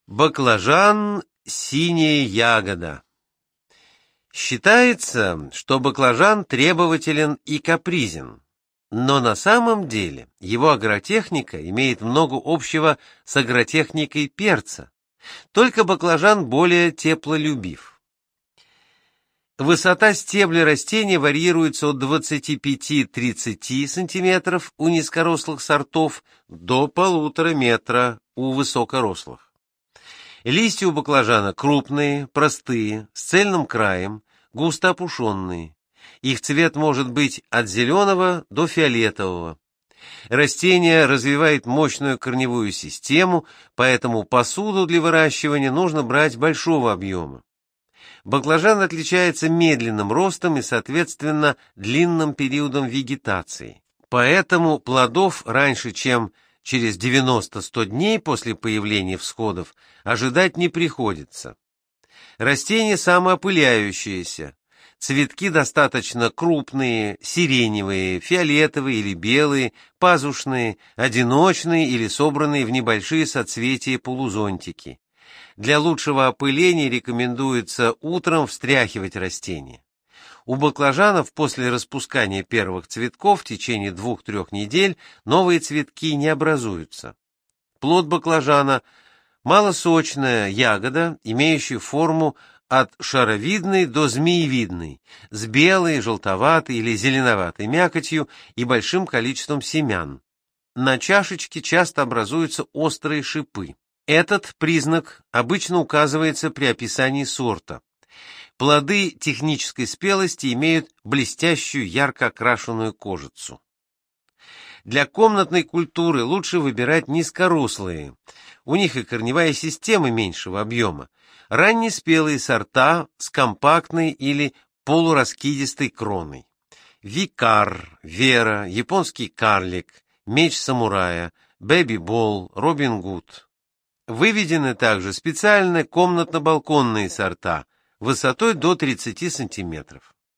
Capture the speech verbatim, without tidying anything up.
Баклажан «синяя ягода». Считается, что баклажан требователен и капризен, но на самом деле его агротехника имеет много общего с агротехникой перца, только баклажан более теплолюбив. Высота стебля растения варьируется от двадцати пяти — тридцати сантиметров у низкорослых сортов до полутора метра у высокорослых. Листья у баклажана крупные, простые, с цельным краем, густо опушенные. Их цвет может быть от зеленого до фиолетового. Растение развивает мощную корневую систему, поэтому посуду для выращивания нужно брать большого объема. Баклажан отличается медленным ростом и, соответственно, длинным периодом вегетации. Поэтому плодов раньше, чем через девяносто — сто дней после появления всходов, ожидать не приходится. Растение самоопыляющееся. Цветки достаточно крупные, сиреневые, фиолетовые или белые, пазушные, одиночные или собранные в небольшие соцветия полузонтики. Для лучшего опыления рекомендуется утром встряхивать растение. У баклажанов после распускания первых цветков в течение двух-трех недель новые цветки не образуются. Плод баклажана – малосочная ягода, имеющая форму от шаровидной до змеевидной, с белой, желтоватой или зеленоватой мякотью и большим количеством семян. На чашечке часто образуются острые шипы. Этот признак обычно указывается при описании сорта. Плоды технической спелости имеют блестящую ярко окрашенную кожицу. Для комнатной культуры лучше выбирать низкорослые. У них и корневая система меньшего объема. Раннеспелые сорта с компактной или полураскидистой кроной. Викар, Вера, японский карлик, меч самурая, бэби-бол, Робин Гуд. Выведены также специальные комнатно-балконные сорта высотой до тридцати сантиметров.